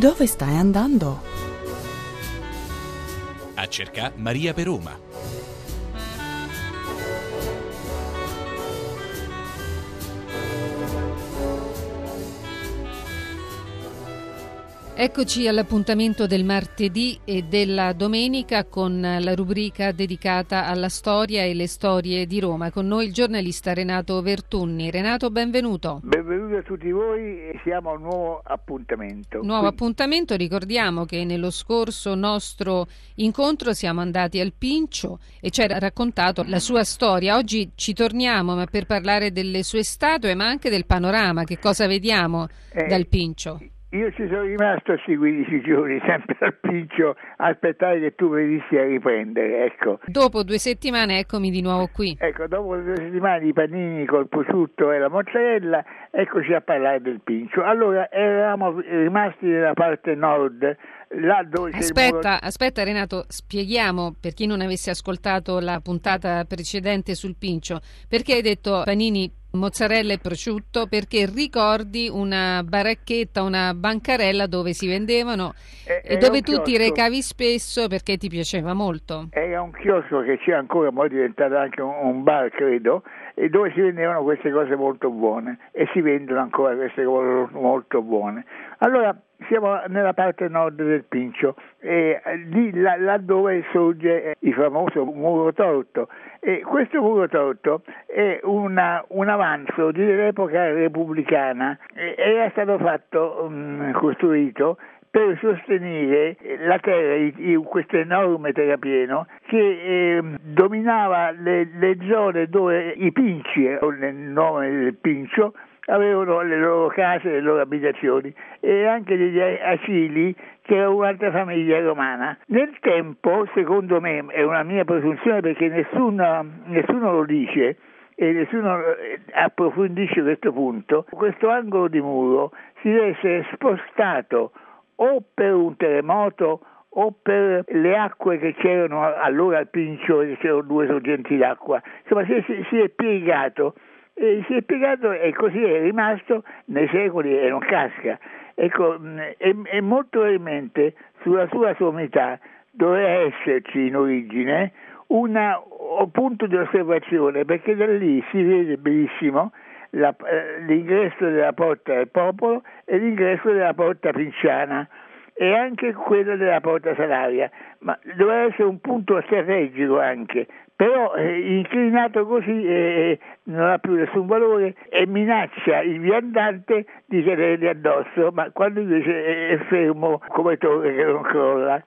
Dove stai andando? A cercare Maria per Roma. Eccoci all'appuntamento del martedì e della domenica con la rubrica dedicata alla storia e le storie di Roma. Con noi il giornalista Renato Vertunni. Renato, benvenuto. Benvenuti a tutti voi, siamo a un nuovo appuntamento. Appuntamento, ricordiamo che nello scorso nostro incontro siamo andati al Pincio e ci ha raccontato la sua storia. Oggi ci torniamo ma per parlare delle sue statue ma anche del panorama, che cosa vediamo dal Pincio. Io ci sono rimasto 15 giorni, sempre al Pincio, a aspettare che tu venissi a riprendere, ecco. Dopo 2 settimane eccomi di nuovo qui. Ecco, dopo 2 settimane di panini col prosciutto e la mozzarella, eccoci a parlare del Pincio. Allora, eravamo rimasti nella parte nord, là dove Aspetta Renato, spieghiamo per chi non avesse ascoltato la puntata precedente sul Pincio, perché hai detto panini, mozzarella e prosciutto, perché ricordi una baracchetta, una bancarella dove si vendevano e dove tu ti recavi spesso perché ti piaceva molto. Era un chiosco che c'è ancora, ma è diventato anche un bar, credo, e dove si vendevano queste cose molto buone e si vendono ancora queste cose molto buone. Allora siamo nella parte nord del Pincio, lì là dove sorge il famoso Muro Torto, e questo Muro Torto è un avanzo dell'epoca repubblicana, era stato costruito per sostenere la terra in questo enorme terrapieno che dominava le zone dove i Pinci, nel nome del Pincio, avevano le loro case, le loro abitazioni e anche degli asili che era un'altra famiglia romana. Nel tempo, secondo me, è una mia presunzione perché nessuno lo dice e nessuno approfondisce questo punto, questo angolo di muro si deve essere spostato o per un terremoto o per le acque che c'erano allora al Pincio, che c'erano 2 sorgenti d'acqua. Insomma, si è piegato. E così è rimasto nei secoli e non casca. Ecco, e molto probabilmente sulla sua sommità doveva esserci in origine un punto di osservazione, perché da lì si vede benissimo l'ingresso della Porta del Popolo e l'ingresso della Porta Pinciana e anche quello della Porta Salaria, ma doveva essere un punto strategico anche, però inclinato così non ha più nessun valore e minaccia il viandante di cadergli addosso, ma quando invece è fermo come torre che non crolla.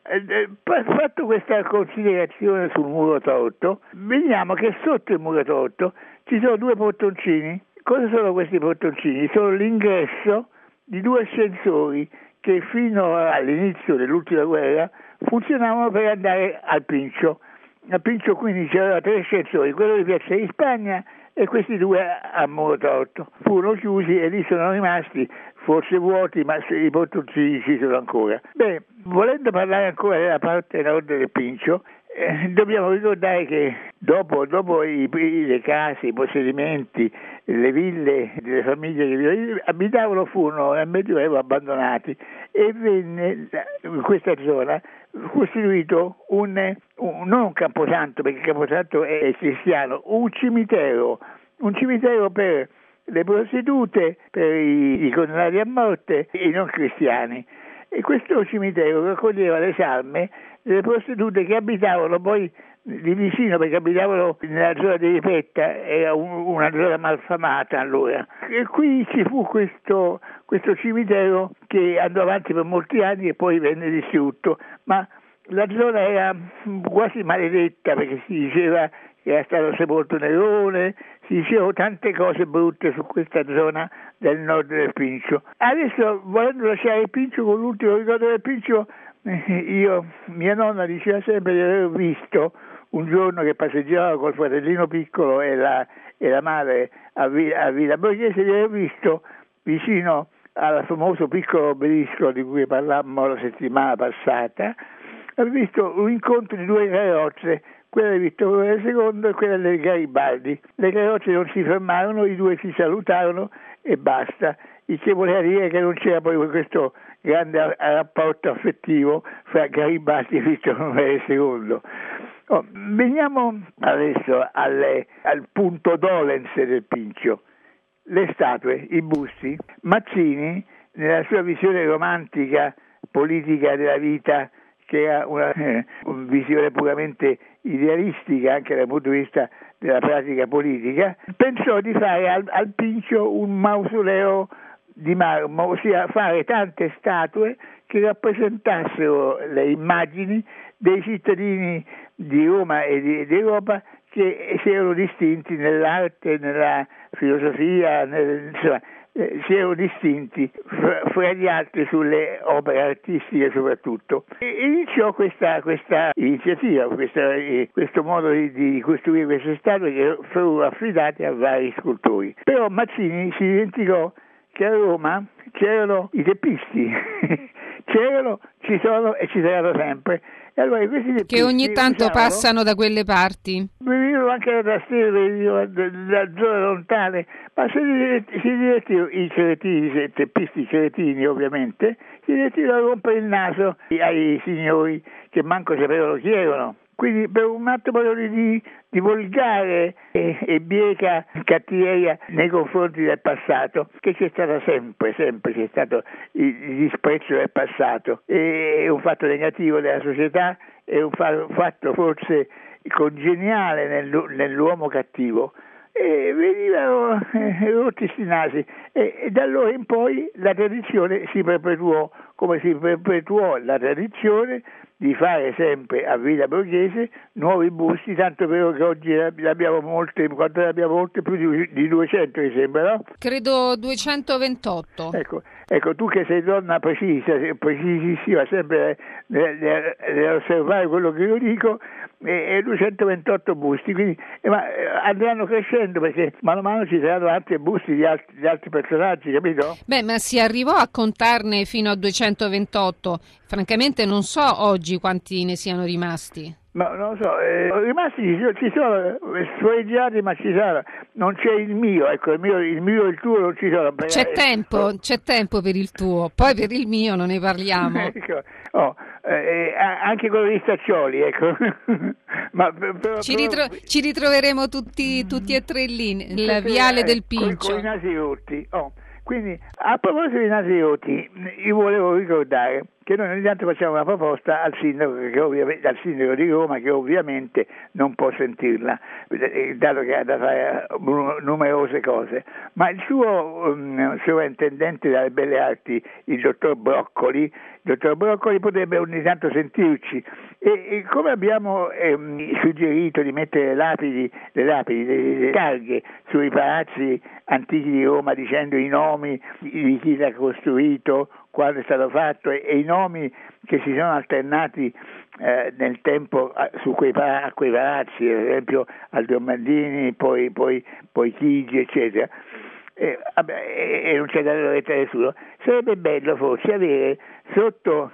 Fatto questa considerazione sul Muro Torto, vediamo che sotto il Muro Torto ci sono 2 portoncini. Cosa sono questi portoncini? Sono l'ingresso di 2 ascensori che fino all'inizio dell'ultima guerra funzionavano per andare al Pincio. Al Pincio quindi c'erano 3 ascensori, quello di Piazza di Spagna e questi 2 a Muro Torto. Furono chiusi e lì sono rimasti, forse vuoti, ma i portoncini ci sono ancora. Beh, volendo parlare ancora della parte nord del Pincio, dobbiamo ricordare che dopo le case, i possedimenti, le ville delle famiglie che vi abitavano furono nel Medioevo abbandonati e venne in questa zona costituito non un camposanto, perché il camposanto è cristiano, un cimitero per le prostitute, per i condannati a morte e i non cristiani. E questo cimitero raccoglieva le salme delle prostitute che abitavano poi di vicino, perché abitavano nella zona di Ripetta, era una zona malfamata allora. E qui ci fu questo cimitero che andò avanti per molti anni e poi venne distrutto, ma la zona era quasi maledetta perché si diceva che era stato sepolto Nerone, si dicevano tante cose brutte su questa zona del nord del Pincio. Adesso, volendo lasciare il Pincio, con l'ultimo ricordo del Pincio, mia nonna diceva sempre di aver visto un giorno che passeggiava col fratellino piccolo e la madre a Villa Borghese, di aver visto vicino al famoso piccolo obelisco di cui parlammo la settimana passata, ho visto un incontro di 2 carrozze, quella di Vittorio II e quella dei Garibaldi. Le carrozze non si fermarono, i 2 si salutarono e basta. il che voleva dire che non c'era poi questo grande rapporto affettivo fra Garibaldi e Vittorio Emanuele II. Veniamo adesso al punto dolens del Pincio. Le statue, i busti. Mazzini, nella sua visione romantica, politica della vita, che era una visione puramente idealistica anche dal punto di vista della pratica politica, pensò di fare al Pincio un mausoleo di marmo, ossia fare tante statue che rappresentassero le immagini dei cittadini di Roma e di Europa che si erano distinti nell'arte, nella filosofia, insomma, si erano distinti fra gli altri sulle opere artistiche soprattutto. E iniziò questa iniziativa, questo modo di costruire queste statue che furono affidate a vari scultori. Però Mazzini si dimenticò che a Roma c'erano i teppisti, ci sono e ci saranno sempre. E allora questi teppisti che ogni tanto passano da quelle parti. Venivano anche da Stelle, da zone lontane, ma si divertivano i cretini, i teppisti cretini ovviamente, si divertivano a rompere il naso ai signori che manco sapevano chi erano. Quindi per un atto proprio di volgare e bieca cattiveria nei confronti del passato, che c'è stata sempre c'è stato il disprezzo del passato, è un fatto negativo della società, è un fatto forse congeniale nell'uomo cattivo. E venivano rotti sti nasi e da allora in poi la tradizione si perpetuò, come si perpetuò la tradizione di fare sempre a Villa Borghese nuovi busti, tanto vero che oggi ne abbiamo molte, quanto ne abbiamo molte? Più di 200 mi sembra, no? Credo 228. Ecco, tu che sei donna precisissima, sempre nell'osservare quello che io dico, e 228 busti, quindi ma andranno crescendo perché mano a mano ci saranno altri busti di altri personaggi, capito? Beh, ma si arrivò a contarne fino a 228. Francamente non so oggi quanti ne siano rimasti. Ma non lo so, rimasti ci sono sforeggiati, ma ci sono, non c'è il mio, ecco, il mio e il tuo non ci sono. C'è tempo per il tuo, poi per il mio non ne parliamo. Ecco, anche con gli staccioli, ecco. Ma ci ritroveremo tutti e tre lì, nel viale del Pincio. Con i nasi rotti. Quindi, a proposito dei nasi rotti, io volevo ricordare che noi ogni tanto facciamo una proposta al sindaco di Roma, che ovviamente non può sentirla, dato che ha da fare numerose cose, ma il suo sovrintendente delle belle arti, il dottor Broccoli potrebbe ogni tanto sentirci, e come abbiamo suggerito di mettere le targhe sui palazzi antichi di Roma dicendo i nomi di chi l'ha costruito, quando è stato fatto, e i nomi che si sono alternati nel tempo a quei palazzi, ad esempio Aldo Maldini, poi Chigi, eccetera, e non c'è da retta nessuno. Sarebbe bello forse avere sotto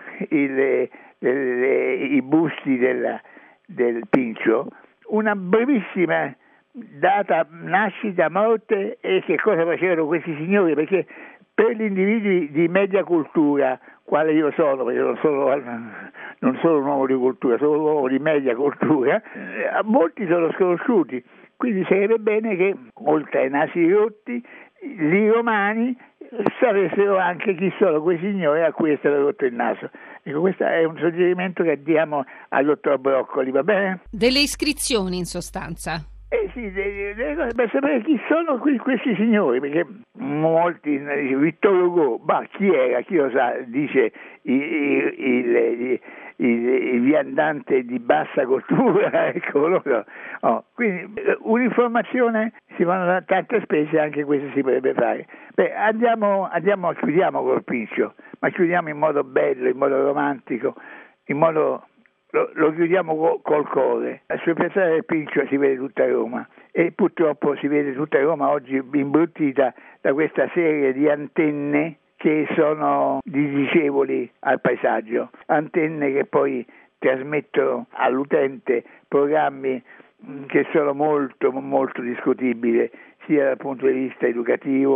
i busti del Pincio una brevissima data, nascita, morte e che cosa facevano questi signori, perché per gli individui di media cultura, quale io sono, perché non sono un uomo di cultura, sono un uomo di media cultura, molti sono sconosciuti, quindi sarebbe bene che oltre ai nasi rotti i romani sapessero anche chi sono quei signori a cui è stato rotto il naso. Ecco, questo è un suggerimento che diamo al dottor Broccoli, va bene? Delle iscrizioni in sostanza. Sì, per sapere chi sono questi signori, perché molti, Vittor Hugo, chi era, chi lo sa, dice il viandante di bassa cultura, ecco loro. Quindi un'informazione si vanno da tante spese, anche questo si potrebbe fare. Chiudiamo col Pincio, ma chiudiamo in modo bello, in modo romantico, in modo... Lo chiudiamo col cuore. Sul piazzale del Pincio si vede tutta Roma, e purtroppo si vede tutta Roma oggi imbruttita da questa serie di antenne che sono disdicevoli al paesaggio, antenne che poi trasmettono all'utente programmi che sono molto molto discutibili, sia dal punto di vista educativo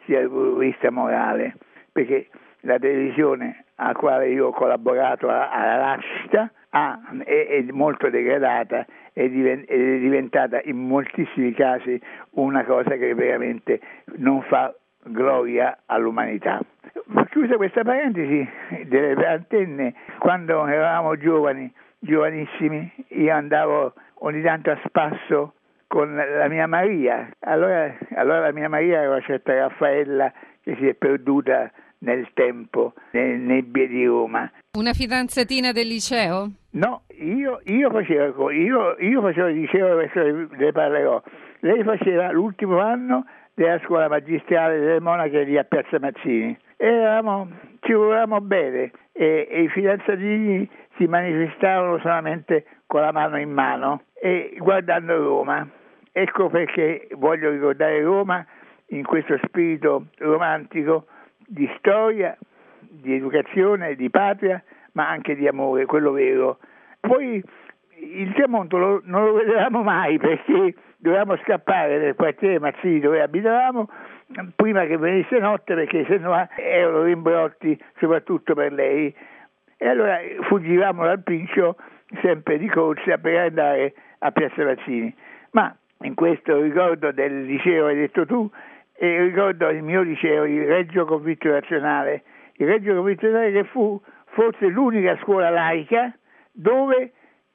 sia dal punto di vista morale, perché la televisione a quale io ho collaborato alla nascita è molto degradata ed è diventata in moltissimi casi una cosa che veramente non fa gloria all'umanità. Chiusa questa parentesi delle antenne, quando eravamo giovanissimi, io andavo ogni tanto a spasso con la mia Maria. Allora la mia Maria era una certa Raffaella che si è perduta nel tempo, nelle nebbie di Roma. Una fidanzatina del liceo? No, io facevo il liceo, adesso le parlerò. Lei faceva l'ultimo anno della scuola magistrale delle monache lì a Piazza Mazzini. Ci volevamo bene e i fidanzatini si manifestavano solamente con la mano in mano e guardando Roma. Ecco perché voglio ricordare Roma in questo spirito romantico di storia, di educazione, di patria, ma anche di amore, quello vero. Poi il tramonto non lo vedevamo mai perché dovevamo scappare dal quartiere Mazzini dove abitavamo prima che venisse notte, perché sennò erano rimbrotti soprattutto per lei. E allora fuggivamo dal Pincio sempre di corsa per andare a Piazza Mazzini. Ma in questo ricordo del liceo hai detto tu, e ricordo il mio liceo, il Reggio Convitto Nazionale, che fu forse l'unica scuola laica dove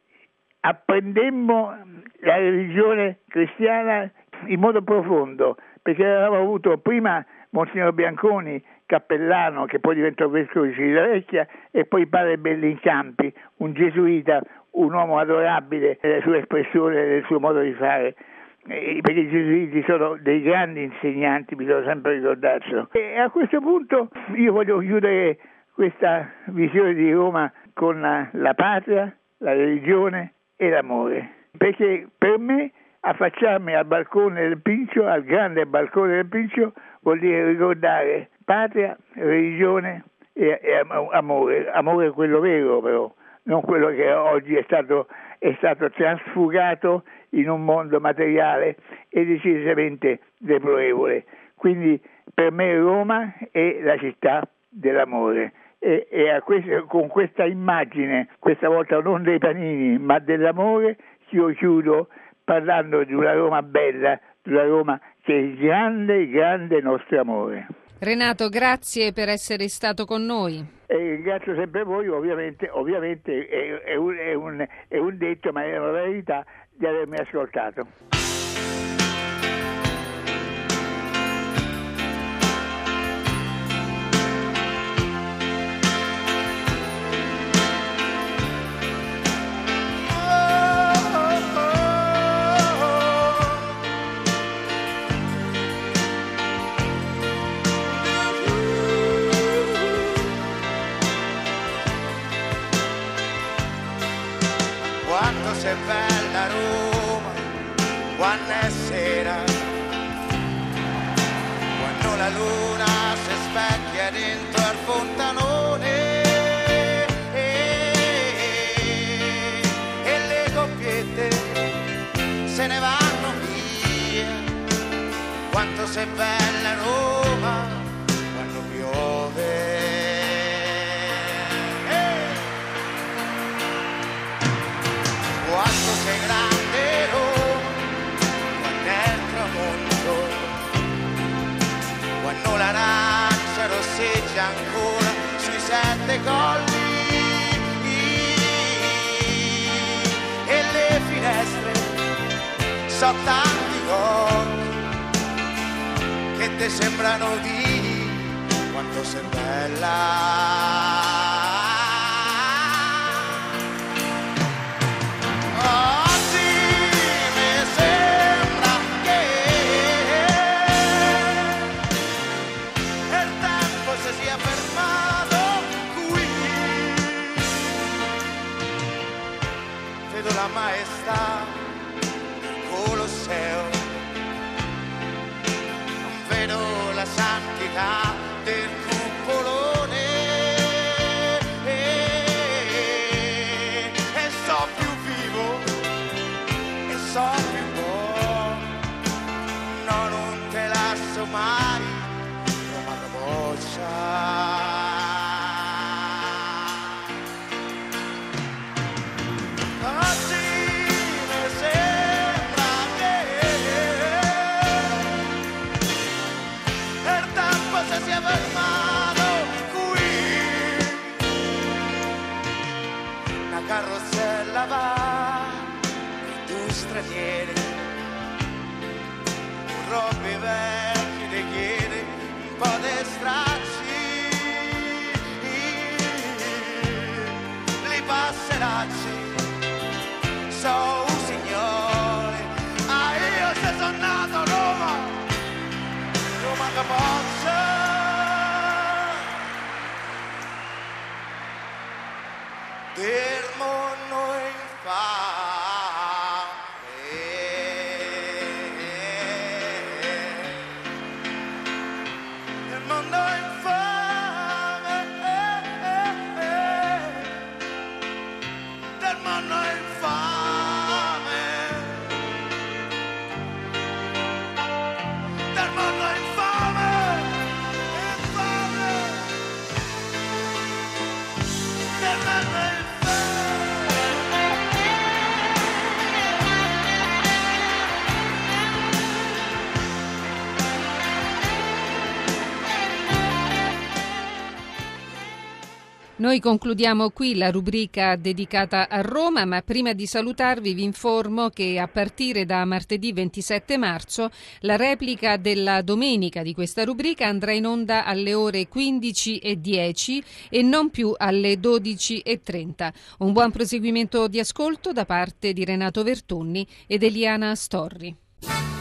apprendemmo la religione cristiana in modo profondo, perché avevamo avuto prima Monsignor Bianconi, cappellano, che poi diventò vescovo di Civitavecchia, e poi padre Bellincampi, un gesuita, un uomo adorabile nella sua espressione, nel suo modo di fare. Perché i gesuiti sono dei grandi insegnanti, bisogna sempre ricordarselo. E a questo punto io voglio chiudere questa visione di Roma con la patria, la religione e l'amore, perché per me affacciarmi al balcone del Pincio, al grande balcone del Pincio, vuol dire ricordare patria, religione e amore quello vero però, non quello che oggi è stato trasfugato in un mondo materiale e decisamente deplorevole. Quindi per me Roma è la città dell'amore e con questa immagine, questa volta non dei panini ma dell'amore, io chiudo parlando di una Roma bella, di una Roma che è il grande nostro amore. Renato, grazie per essere stato con noi. E ringrazio sempre voi, ovviamente è un detto, ma è una verità, di avermi ascoltato. Quanto sei bella Roma, quando è sera, quando la luna si specchia dentro al fontanone e le coppiette se ne vanno via. Quanto sei bella Roma, quando piove. Quanto sei grande Roma, quando è il tramonto, quando l'arancia rosseggia ancora sui 7 colli e le finestre so tanti occhi che ti sembrano di quanto sei bella. La maestà del Colosseo, non vedo la santità del cupolone troppi versi ti chiedi un po' di stracci, li passeracci, so signore, io se sono nato a Roma, Roma che posso. Del mondo infame, del mondo infame, del mondo infame, del mondo infame, infame, del mondo infame. Noi concludiamo qui la rubrica dedicata a Roma, ma prima di salutarvi vi informo che a partire da martedì 27 marzo la replica della domenica di questa rubrica andrà in onda alle ore 15:10 e non più alle 12:30. Un buon proseguimento di ascolto da parte di Renato Vertonni ed Eliana Storri.